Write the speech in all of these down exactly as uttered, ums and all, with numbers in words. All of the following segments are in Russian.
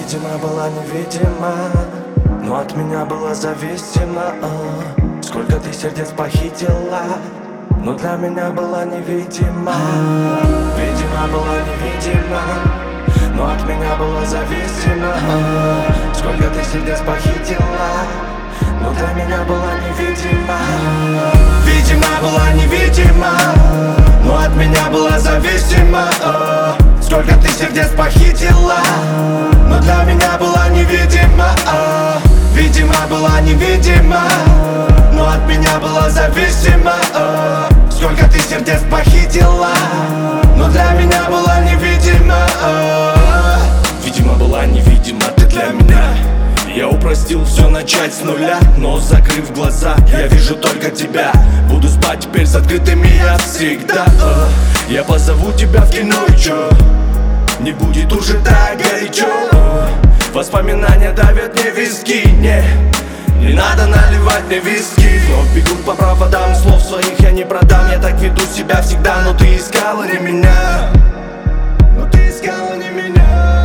Видимо, была невидима, но от меня была зависима. а. Сколько ты сердец похитила, но для меня была невидима. Видимо, была невидима, но от меня была зависима. а. Сколько ты сердец похитила, но для меня была невидима. Видимо, была невидима, но от меня была зависима. а. Сколько ты сердец похитила, но для меня была невидима. а. Видимо, была невидима, но от меня была зависима. а. Сколько ты сердец похитила, но для меня была невидима. а. Видимо, была невидима ты для меня. Я упростил все начать с нуля, но закрыв глаза, я вижу только тебя. Буду спать теперь с открытыми я всегда. а. Я позову тебя в кино и чё? Не будет уже так горячо. а. Воспоминания давят мне виски. Не, не надо наливать мне виски. Но бегут по проводам, слов своих я не продам. Я так веду себя всегда, но ты искала не меня. Но ты искала не меня.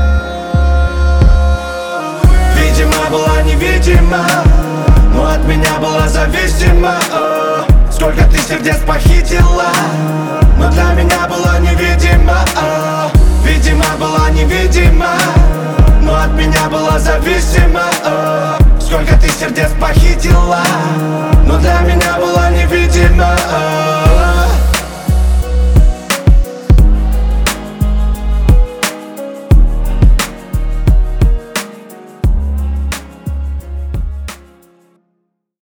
Видимо, была невидима, но от меня была зависима. а. Сколько ты сердец похитила, но для меня была невидима. а. Видимо, была невидима, но от меня была зависима. а. Сколько ты сердец похитила, но для меня была невидима. а.